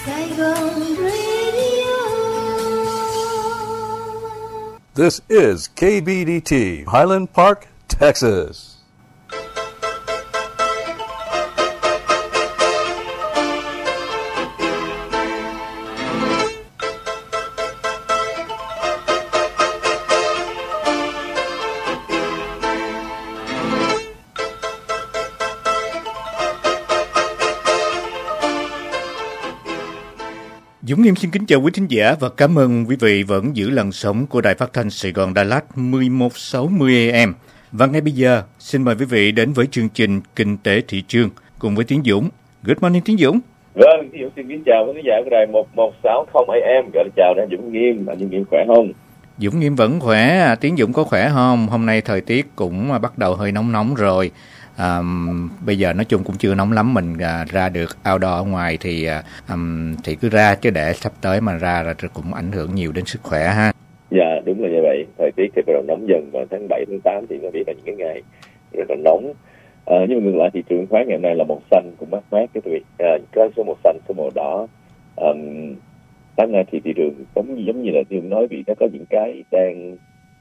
Saigon Radio. This is KBDT, Highland Park, Texas. Dũng Nghiêm xin kính chào quý thính giả và cảm ơn quý vị vẫn giữ làn sóng của Đài Phát thanh Sài Gòn Đà Lạt 1160 AM. Và ngay bây giờ, xin mời quý vị đến với chương trình Kinh tế thị trường cùng với Tiến Dũng. Good morning Tiến Dũng. Vâng, Tiến Dũng xin kính chào quý khán giả của Đài 1160 AM. Gọi là chào anh Dũng Nghiêm, anh Dũng Nghiêm khỏe không? Dũng Nghiêm vẫn khỏe, Tiến Dũng có khỏe không? Hôm nay thời tiết cũng bắt đầu hơi nóng rồi. Bây giờ nói chung cũng chưa nóng lắm, mình ra được outdoor ở ngoài thì cứ ra, chứ để sắp tới mà ra cũng ảnh hưởng nhiều đến sức khỏe ha. Dạ đúng là như vậy, thời tiết thì bắt đầu nóng dần vào tháng 7, tháng 8 thì nó biết là những cái ngày rất là nóng. Nhưng mà ngược lại thị trường khoáng ngày hôm nay là màu xanh cũng mát mát cái vị, có số màu xanh, số màu đỏ. Sáng nay thì thị trường giống như là Thương nói bị nó có những cái đang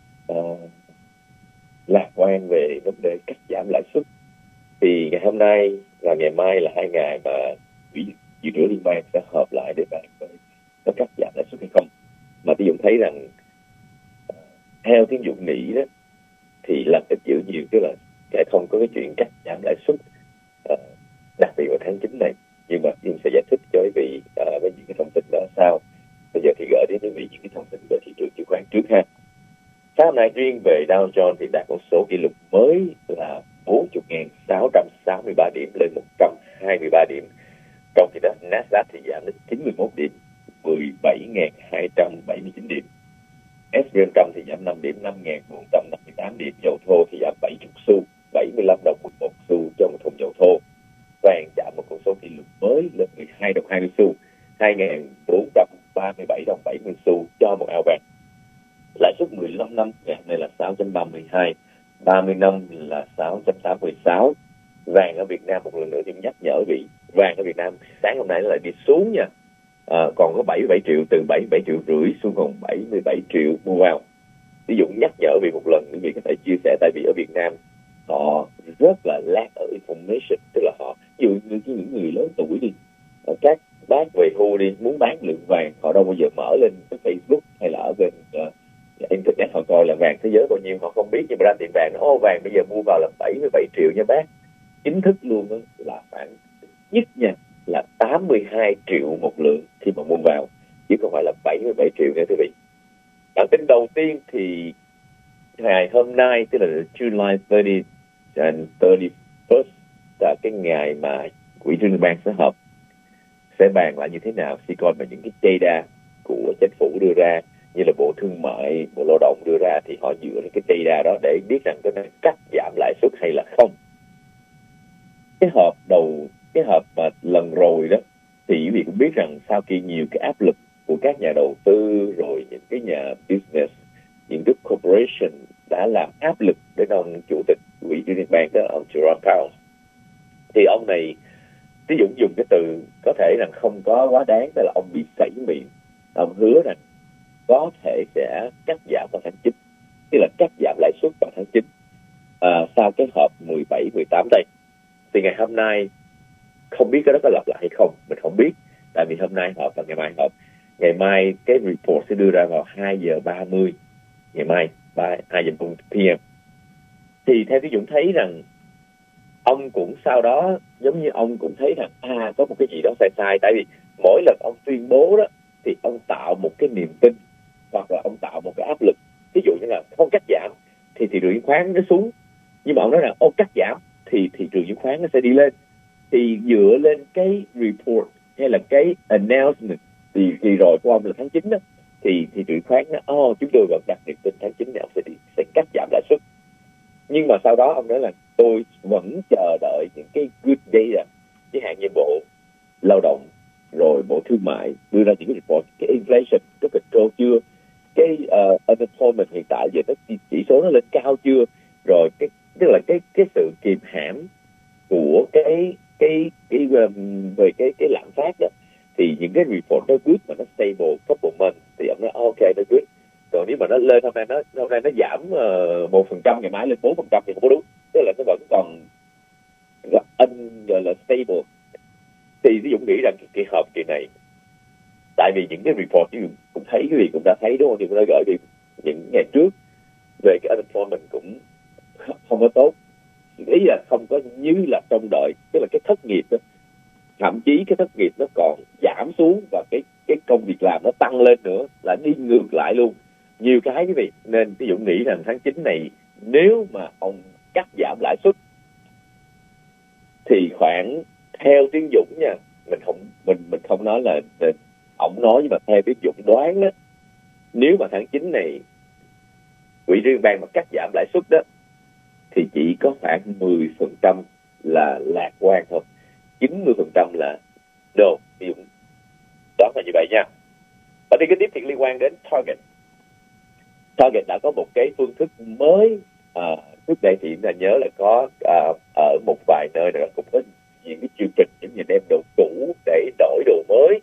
lạc quan về vấn đề cắt giảm lãi suất. Thì ngày hôm nay và ngày mai là hai ngày mà Ủy dự trữ liên bang sẽ họp lại để bàn về có cắt giảm lãi suất hay không. Mà Tiến Dũng thấy rằng theo Tiến Dũng nghĩ đó thì là ít dữ nhiều, tức là sẽ không có cái chuyện cắt giảm lãi suất đặc biệt vào tháng 9 này. Nhưng mà Tiến Dũng sẽ giải thích cho quý vị với những cái thông tin đó sau. Bây giờ thì gửi đến quý vị những cái thông tin về thị trường chứng khoán trước ha. Sáng hôm nay riêng về Dow Jones thì đạt con số kỷ lục mới là 40.663 điểm lên 123 điểm. Trong khi đó Nasdaq thì giảm đến 91 điểm, 17.279 điểm. S&P 500 thì giảm 5 điểm, 5.458 điểm. Dầu thô thì giảm 70 xu, 75 đồng 11 xu cho một thùng dầu thô. Vàng chạm một con số kỷ lục mới lên 12 đồng 20 xu, 2.437 đồng 70 xu cho một ao vàng. Lãi suất 15 năm ngày hôm nay là 6.32, 30 năm là 6.86. Vàng ở Việt Nam một lần nữa thì nhắc nhở vị, vàng ở Việt Nam sáng hôm nay nó lại đi xuống nha. Còn có 77 triệu, từ 77 triệu rưỡi xuống còn 77 triệu mua vào. Ví dụ nhắc nhở vị một lần, quý vị có thể chia sẻ, tại vì ở Việt Nam họ rất là lack ở information, tức là họ ví dụ như những người lớn tuổi đi, các bác về hưu đi muốn bán lượng vàng, họ đâu bao giờ mở lên cái Facebook hay là ở bên internet họ coi là vàng thế giới bao nhiêu, họ không biết. Nhưng mà ra tiệm vàng nó vàng bây giờ mua vào là 77 triệu nha bác. Chính thức luôn đó là khoảng nhất nha là 82 triệu một lượng khi mà mua vào, chứ không phải là 77 triệu nha quý vị. Bản tin đầu tiên thì ngày hôm nay, tức là July 30 and 31st, là cái ngày mà Quỹ Liên bang sẽ họp, sẽ bàn lại như thế nào, sẽ coi vào những cái data của chính phủ đưa ra, như là Bộ Thương mại, Bộ Lao động đưa ra, thì họ dựa lên cái data đó để biết rằng có nên cắt giảm lãi suất hay là không. Cái họp mà lần rồi đó thì quý vị cũng biết rằng sau khi nhiều cái áp lực của các nhà đầu tư rồi những cái nhà business, những cái corporation đã làm áp lực đến ông chủ tịch Quỹ Liên bang đó, ông Jerome Powell, thì ông này ví dụ dùng cái từ có thể rằng không có quá đáng, đó là ông bị sảy miệng. Ông hứa rằng có thể sẽ cắt giảm vào tháng 9, tức là cắt giảm lãi suất vào tháng 9 sau cái họp 17, 18 đây. Thì ngày hôm nay không biết cái đó có lặp lại hay không, mình không biết, tại vì hôm nay họp và ngày mai họp. Ngày mai cái report sẽ đưa ra vào 2 giờ 30 ngày mai, 2 giờ PM. Thì theo cái Dũng thấy rằng ông cũng sau đó giống như ông cũng thấy rằng có một cái gì đó sai, tại vì mỗi lần ông tuyên bố đó thì ông tạo một cái niềm tin hoặc là ông tạo một cái áp lực. Ví dụ như là không cắt giảm thì thị trường chứng khoán nó xuống, nhưng mà ông nói là cắt giảm thì thị trường chứng khoán nó sẽ đi lên. Thì dựa lên cái report hay là cái announcement thì rồi của ông là tháng 9 đó, thì thị trường chứng khoán nó chúng tôi vẫn đặt niềm tin tháng 9 này ông sẽ cắt giảm lãi suất. Nhưng mà sau đó ông nói là tôi vẫn chờ đợi những cái good data, chẳng hạn như Bộ Lao động rồi Bộ Thương mại đưa ra những cái report, cái inflation có control chưa, cái unemployment hiện tại giờ nó chỉ số nó lên cao chưa, rồi tức là cái sự kìm hãm của cái về cái lạm phát đó, thì những những cái report nó good mà nó stable couple months thì ông nói ok nó good. Còn nếu mà nó lên hôm nay nó giảm 1%, ngày mai lên 4% thì không có đúng, tức là nó vẫn còn gọi là stable. Thì ví dụ nghĩ rằng kỳ họp kỳ này, tại vì những cái report cũng thấy, quý vị cũng đã thấy đúng không, thì cũng đã gửi đi những ngày trước về cái unemployment cũng không có tốt, ý là không có như là trông đợi, tức là cái thất nghiệp đó, thậm chí cái thất nghiệp nó còn giảm xuống và cái công việc làm nó tăng lên nữa, là đi ngược lại luôn nhiều cái quý vị. Nên ví dụ nghĩ rằng tháng 9 này nếu mà ông cắt giảm lãi suất thì khoảng, theo Tiến Dũng nha, mình không nói là ổng nói, nhưng mà theo Tiến Dũng đoán đó, nếu mà tháng 9 này Quỹ Liên bang mà cắt giảm lãi suất đó thì chỉ có khoảng 10% là lạc quan thôi, 90% là no. Ví dụ đoán là như vậy nha. Và đi cái tiếp thì liên quan đến Target. Target đã có một cái phương thức mới. Trước đây thì chúng ta nhớ là có ở một vài nơi là cũng có những cái chương trình giống như đem đồ cũ để đổi đồ mới,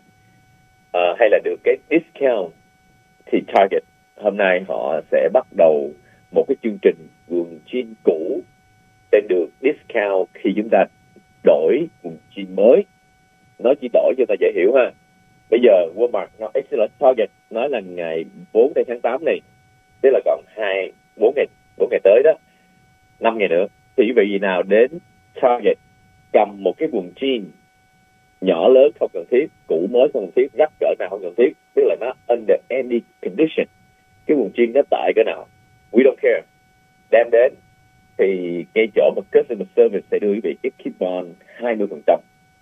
hay là được cái discount. Thì Target hôm nay họ sẽ bắt đầu một cái chương trình quần jean cũ sẽ được discount khi chúng ta đổi quần jean mới. Nó chỉ đổi cho ta dễ hiểu ha. Bây giờ Walmart Target nói là ngày 4 tháng 8 này, tức là còn 4 ngày tới đó, 5 ngày nữa, thì quý vị nào đến Target cầm một cái quần jean nhỏ lớn không cần thiết, cũ mới không cần thiết, rách cỡ nào không cần thiết, tức là nó under any condition, cái quần jean nó tại cỡ nào, we don't care, đem đến thì ngay chỗ mà customer service sẽ đưa quý vị cái coupon 20%.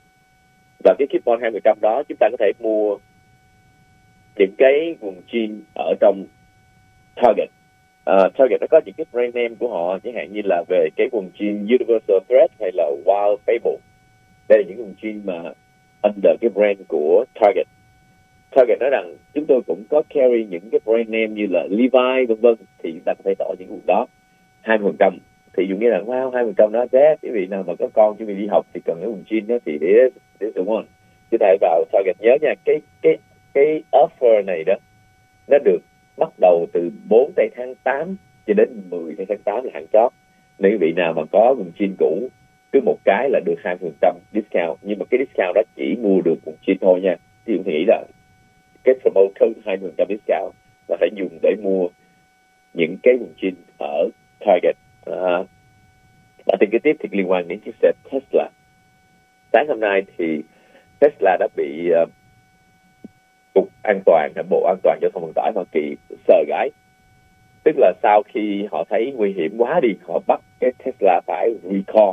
Và cái coupon 20% đó chúng ta có thể mua những cái quần jean ở trong Target. Target nó có những cái brand name của họ, chẳng hạn như là về cái quần jean Universal Thread hay là Wild Fable. Đây là những quần jean mà under cái brand của Target. Target nói rằng chúng tôi cũng có carry những cái brand name như là Levi vân vân, thì chúng ta có thể đổi những quần đó 20%. Thì dùng nghĩa là wow, 20% đó thế, quý vị nào mà có con chuẩn bị đi học thì cần cái quần jean đó thì để đúng không? Chúng ta hãy vào Target. Nhớ nha, cái offer này đó nó được bắt đầu từ 4 tháng 8 cho đến 10 tháng 8 là hạn chót. Nếu quý vị nào mà có quần jean cũ, cứ một cái là được 20% discount, nhưng mà cái discount đó chỉ mua được quần jean thôi nha. Thì tôi nghĩ là cái promo code 20% discount là phải dùng để mua những cái quần jean ở Target. Và tin kế tiếp thì liên quan đến chiếc xe Tesla. Sáng hôm nay thì Tesla đã bị Cục An toàn, Bộ An toàn Giao thông Vận tải Hoa Kỳ sờ gái. Tức là sau khi họ thấy nguy hiểm quá đi, họ bắt cái Tesla phải recall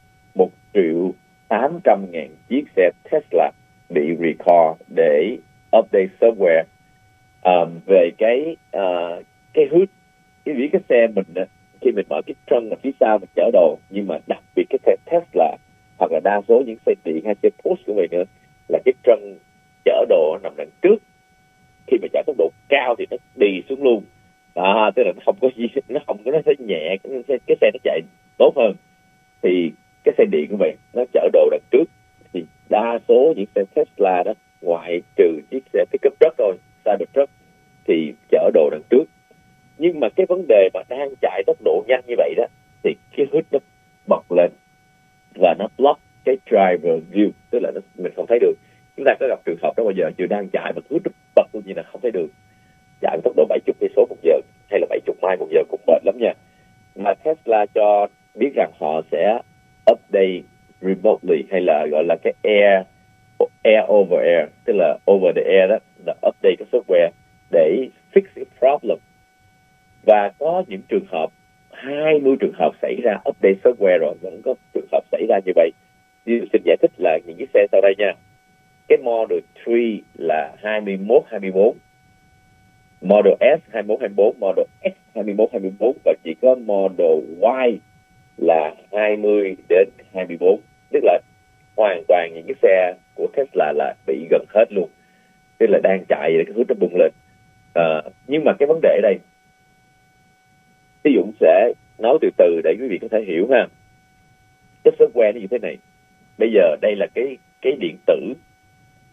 1.800.000 chiếc xe Tesla bị recall để update software về cái hood. Cái xe mình khi mình mở cái trunk ở phía sau mình chở đồ, nhưng mà đặc biệt cái xe Tesla hoặc là đa số những xe điện hay xe Porsche của mình nữa, là cái trunk chở đồ nằm đằng trước, khi mà chạy tốc độ cao thì nó đi xuống luôn. Tức là nó không có gì, nó sẽ nhẹ, cái xe nó chạy tốt hơn. Thì cái xe điện của mình nó chở đồ đằng trước, thì đa số những xe Tesla đó, ngoại trừ chiếc xe pickup truck thôi, Cybertruck, thì chở đồ đằng trước. Nhưng mà cái vấn đề mà đang chạy tốc độ nhanh như vậy đó, thì cái hood nó bật lên và nó block cái driver view, tức là mình không thấy được. Chúng ta có gặp trường hợp đó bao giờ, chưa đang chạy mà hood nó bật luôn như là không thấy được, chạy với tốc độ 70 cây số một giờ hay là 70 mile một giờ cũng mệt lắm nha. Mà Tesla cho biết rằng họ sẽ update remotely, hay là gọi là cái air over air, tức là over the air đó, là update cái software để fix cái problem. Và có những trường hợp, 20 trường hợp xảy ra update software rồi vẫn có trường hợp xảy ra như vậy. Xin giải thích là những cái xe sau đây nha. Cái Model 3 là 21-24, Model S 21-24, Model S 21-24, và chỉ có Model Y là 20-24. Tức là hoàn toàn những cái xe của Tesla là bị gần hết luôn, tức là đang chạy để cái hướng nó bùng lên. Nhưng mà cái vấn đề ở đây, ví dụ sẽ nói từ từ để quý vị có thể hiểu ha. Cái software nó như thế này. Bây giờ đây là cái điện tử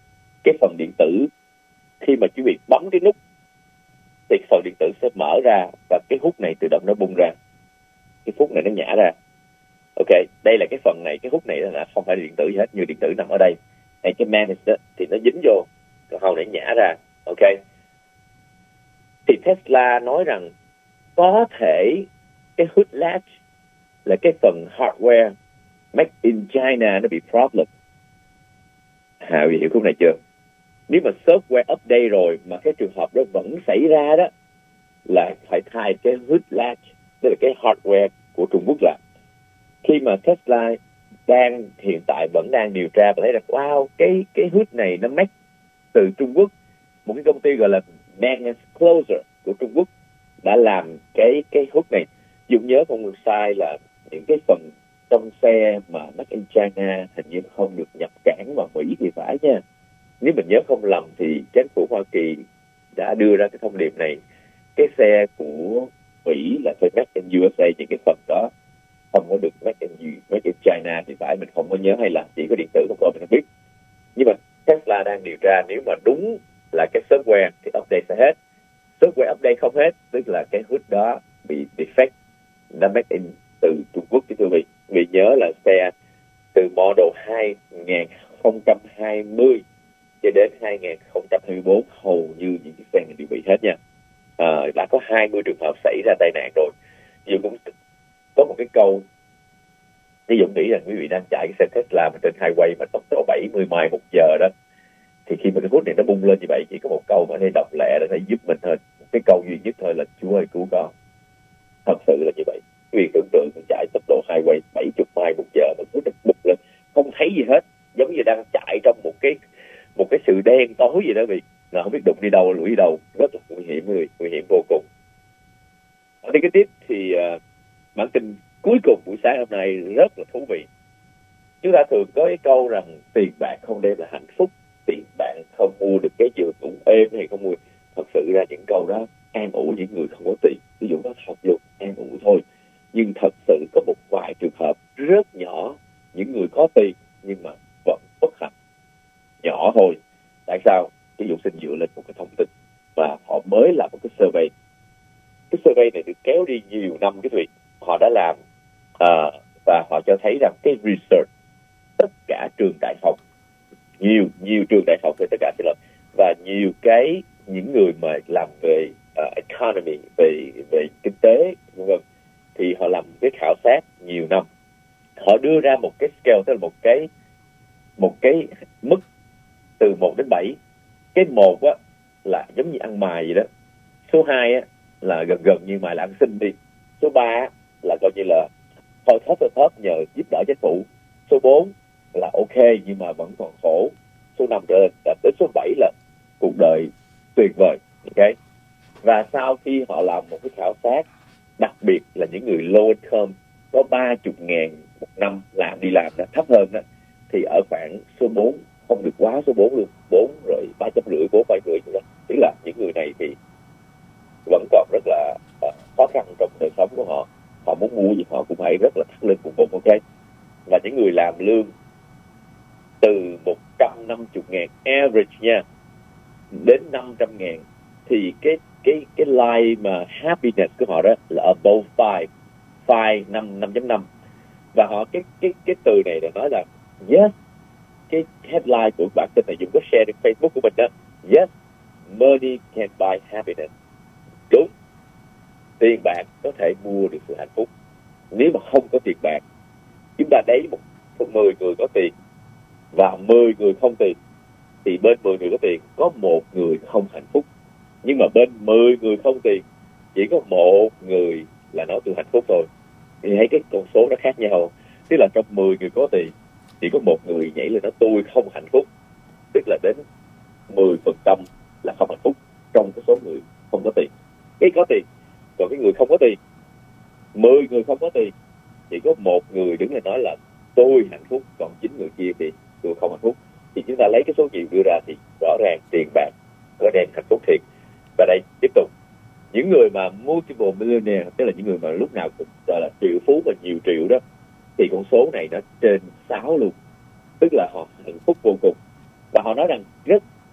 cái phần điện tử, khi mà quý vị bấm cái nút thì phần điện tử sẽ mở ra và cái hút này tự động nó bung ra, cái phút này nó nhả ra. Ok, đây là cái phần này, cái hút này là không phải là điện tử gì hết, như điện tử nằm ở đây. Hay cái magnet đó, thì nó dính vô, còn hầu này nhả ra. Ok, thì Tesla nói rằng có thể cái hood latch là cái phần hardware made in China nó bị problem. Hiểu khúc này chưa? Nếu mà software update rồi mà cái trường hợp đó vẫn xảy ra đó, là phải thay cái hood latch, tức là cái hardware của Trung Quốc lại. Khi mà Tesla hiện tại vẫn đang điều tra và thấy rằng wow, cái hood này nó make từ Trung Quốc, một cái công ty gọi là Magnet Closer của Trung Quốc đã làm cái hood này. Dùng nhớ không sai là những cái phần trong xe mà made in China hình như không được nhập cảng vào Mỹ thì phải nha. Nếu mình nhớ không lầm thì chính phủ Hoa Kỳ đã đưa ra cái thông điệp này, cái xe của Mỹ là phải made in USA, những cái phần đó không có được made in China thì phải, mình không có nhớ, hay là chỉ có điện tử không có, mình không biết. Nhưng mà Tesla đang điều tra, nếu mà đúng là cái software thì update sẽ hết. Software update không hết, tức là cái hood đó bị defect, nó made in từ Trung Quốc. Thưa quý vị, vì nhớ là xe từ model 2020 cho đến 2024 hầu như những chiếc xe này đều bị hết nha. Đã có 20 trường hợp xảy ra tai nạn rồi. Dù cũng có một cái câu, ví dụ nghĩ rằng quý vị đang chạy cái xe Tesla mà trên highway mà tốc độ 70 mile một giờ đó, thì khi mà cái hút này nó bung lên như vậy, chỉ có một câu mà để đọc lẹ để giúp mình thôi. Cái câu duy nhất thôi là Chúa ơi cứu con. Thật sự là như vậy. Quý vị tưởng tượng mình chạy tốc độ highway 70 mile một giờ mà hút nó bung lên, không thấy gì hết, giống như đang chạy trong một cái sự đen tối gì đó vì là không biết đụng đi đâu, lùi đi đâu, rất là nguy hiểm vô cùng. Ở đây cái tiếp thì bản tin cuối cùng buổi sáng hôm nay rất là thú vị. Chúng ta thường có cái câu rằng tiền bạc không đem lại hạnh phúc, tiền bạc không mua được cái giường ngủ êm hay không mua. Thật sự ra những câu đó an ủi những người không có tiền, ví dụ nó thật luôn, an ủi thôi. Nhưng thật sự có một vài trường hợp rất nhỏ, những người có tiền nhưng mà vẫn bất hạnh, nhỏ thôi. Tại sao? Ví dụ xin dựa lên một cái thông tin và họ mới làm một cái survey. Cái survey này được kéo đi nhiều năm cái việc họ đã làm, và họ cho thấy rằng cái research tất cả trường đại học, nhiều trường đại học về tất cả và nhiều những người mà làm về economy, về kinh tế vân vân, thì họ làm cái khảo sát nhiều năm. Họ đưa ra một cái scale, tức là một cái mức từ 1 đến 7. Cái 1 á là giống như ăn mài vậy đó. Số 2 á là gần như mài là ăn xin đi. Số 3 là coi như là thôi thấp nhờ giúp đỡ chính phủ. Số 4 là ok nhưng mà vẫn còn khổ. Số 5 trở lên, đến số 7 là cuộc đời tuyệt vời. Ok. Và sau khi họ làm một cái khảo sát, đặc biệt là những người low income có 30.000 một năm đi làm đó, thấp hơn đó, thì ở khoảng số 4, không được quá số 4 luôn, 4 rồi 350, 4, 350 nữa. Tức là những người này thì vẫn còn rất là khó khăn trong đời sống của họ. Họ muốn mua gì họ cũng phải rất là thắt lưng cùng bụng, ok. Và những người làm lương từ 150.000 average nha đến 500.000 thì cái line mà happiness của họ đó là above 5.5. Và họ cái từ này là nói là yes, cái headline của bản tin này Dũng có share trên Facebook của mình đó. Yes, money can buy happiness. Đúng, tiền bạc có thể mua được sự hạnh phúc. Nếu mà không có tiền bạc, chúng ta đấy 10 người có tiền và 10 người không tiền, thì bên 10 người có tiền có 1 người không hạnh phúc. Nhưng mà bên 10 người không tiền chỉ có 1 người là nói tôi hạnh phúc thôi. Thì thấy cái con số nó khác nhau. Tức là trong 10 người có tiền chỉ có 1 người nhảy lên nói tôi không hạnh phúc. Tức là đến 10% là không hạnh phúc trong cái số người không có tiền. Cái có tiền, còn cái người không có tiền, 10 người không có tiền chỉ có 1 người đứng lên nói là tôi hạnh phúc, còn 9 người kia thì tôi không hạnh phúc. Thì chúng ta lấy cái số nhiều đưa ra thì rõ ràng tiền bạc có đem hạnh phúc thiệt. Và đây tiếp tục, những người mà multiple millionaire, tức là những người mà lúc nào cũng gọi là triệu phú và nhiều triệu đó, thì con số này nó trên 6 luôn. Tức là họ hạnh phúc vô cùng. Và họ nói rằng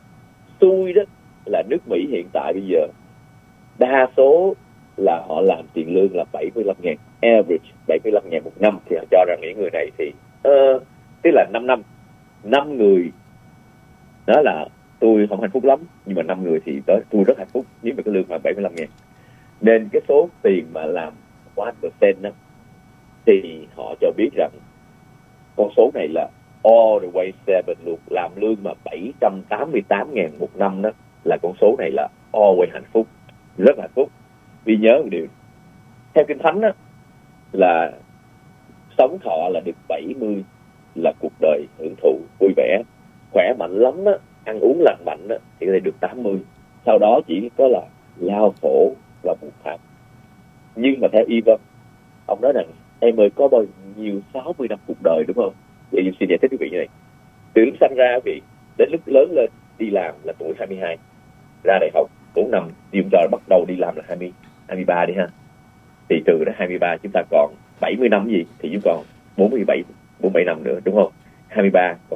xui đó là nước Mỹ hiện tại bây giờ đa số là họ làm tiền lương là 75.000, average 75.000 một năm, thì họ cho rằng những người này thì tức là 5 người nói là tôi không hạnh phúc lắm, nhưng mà 5 người thì tôi rất hạnh phúc nếu mà cái lương mà 75.000. Nên cái số tiền mà làm 1% đó, thì họ cho biết rằng con số này là all the way 7 luôn, làm lương mà 788.000 một năm đó, là con số này là always hạnh phúc, rất hạnh phúc. Vì nhớ một điều, theo Kinh Thánh đó, là sống thọ là được 70 là cuộc đời hưởng thụ vui vẻ, khỏe mạnh lắm đó, ăn uống lành mạnh đó, thì có thể được 80. Sau đó chỉ có là lao khổ và buồn thảm. Nhưng mà theo Evan, ông nói rằng em ơi, có bao nhiêu 60 năm cuộc đời, đúng không? Vậy xin giải thích quý vị như này. Từ lúc sinh ra quý vị đến lúc lớn lên đi làm là tuổi 22, ra đại học 4 năm, chúng ta bắt đầu đi làm là 23 đi ha. Thì trừ ra 23 chúng ta còn 70 năm gì thì chúng còn 47 năm nữa, đúng không? 23 còn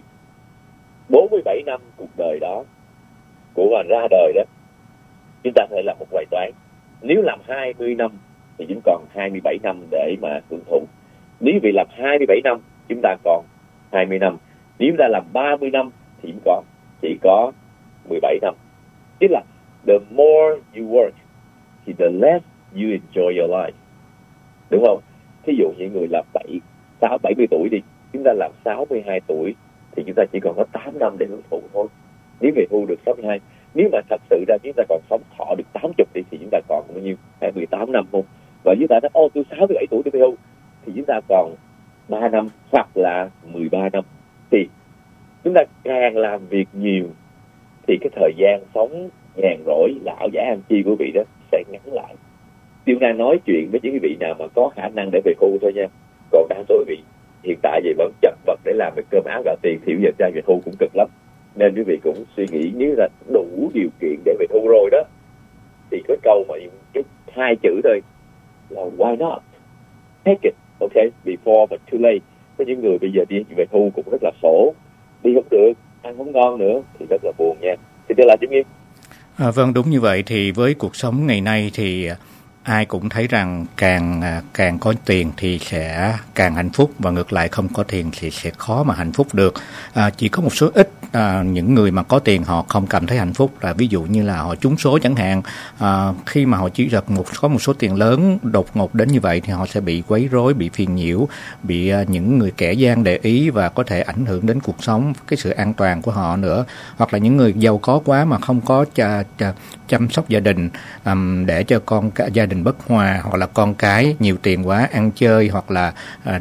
47 năm cuộc đời đó của bạn ra đời đó, chúng ta phải làm một bài toán. Nếu làm 20 năm thì chúng còn 27 năm để mà hưởng thụ. Nếu vì làm 27 năm chúng ta còn 20 năm. Nếu chúng ta làm 30 năm thì chúng còn chỉ có 17 năm. Tức là the more you work thì the less you enjoy your life, đúng không? Thí dụ như người làm 70 tuổi đi, chúng ta làm 62 tuổi thì chúng ta chỉ còn có 8 năm để hưởng thụ thôi. Nếu về hưu được 62, nếu mà thật sự ra chúng ta còn sống thọ được 80 đi thì chúng ta còn bao nhiêu? 18 năm không? Và chúng ta nói tôi 67 tuổi để về hưu thì chúng ta còn 3 năm hoặc là 13 năm. Thì chúng ta càng làm việc nhiều thì cái thời gian sống nhàn rỗi lão giả ăn chi của vị đó sẽ ngắn lại. Tôi đang nói chuyện với những vị nào mà có khả năng để về hưu thôi nha. Còn đa số vị hiện tại vậy vẫn chật vật để làm việc cơm áo gạo tiền thì bây giờ ra về hưu cũng cực lắm. Nên quý vị cũng suy nghĩ nếu là đủ điều kiện để về hưu rồi đó, thì cái câu mà cái 2 chữ thôi là why not take it, okay, before but too late. Có những người bây giờ đi về hưu cũng rất là khổ, đi không được, ăn không ngon nữa thì rất là buồn nha. Thì đây là Chính Nghiêm. Vâng, đúng như vậy. Thì với cuộc sống ngày nay thì ai cũng thấy rằng càng có tiền thì sẽ càng hạnh phúc, và ngược lại không có tiền thì sẽ khó mà hạnh phúc được. Chỉ có một số ít những người mà có tiền họ không cảm thấy hạnh phúc, là ví dụ như là họ trúng số chẳng hạn. Khi mà họ chỉ có một số tiền lớn đột ngột đến như vậy thì họ sẽ bị quấy rối, bị phiền nhiễu, bị những người kẻ gian để ý và có thể ảnh hưởng đến cuộc sống, cái sự an toàn của họ nữa. Hoặc là những người giàu có quá mà không có chăm sóc gia đình, để cho gia đình bất hòa, hoặc là con cái nhiều tiền quá ăn chơi, hoặc là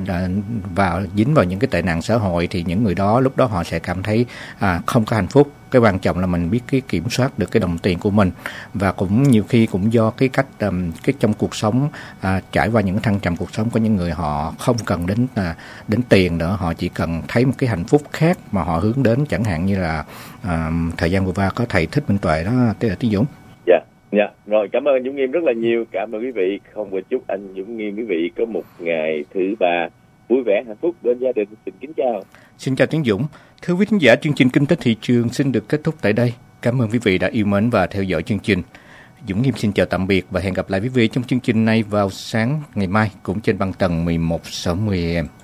dính vào những cái tệ nạn xã hội, thì những người đó lúc đó họ sẽ cảm thấy không có hạnh phúc. Cái quan trọng là mình biết cái kiểm soát được cái đồng tiền của mình, và cũng nhiều khi cũng do cái cách cái trong cuộc sống trải qua những thăng trầm cuộc sống, có những người họ không cần đến tiền nữa, họ chỉ cần thấy một cái hạnh phúc khác mà họ hướng đến, chẳng hạn như là thời gian vừa qua có thầy Thích Minh Tuệ đó, tức là Tiến Dũng. Dạ, rồi cảm ơn Dũng Nghiêm rất là nhiều. Cảm ơn quý vị. Không quên chúc anh Dũng Nghiêm quý vị có một ngày thứ ba vui vẻ, hạnh phúc bên gia đình. Xin kính chào. Xin chào Tiến Dũng. Thưa quý khán giả, chương trình Kinh tế thị trường xin được kết thúc tại đây. Cảm ơn quý vị đã yêu mến và theo dõi chương trình. Dũng Nghiêm xin chào tạm biệt và hẹn gặp lại quý vị trong chương trình này vào sáng ngày mai cũng trên băng tần 1160 AM.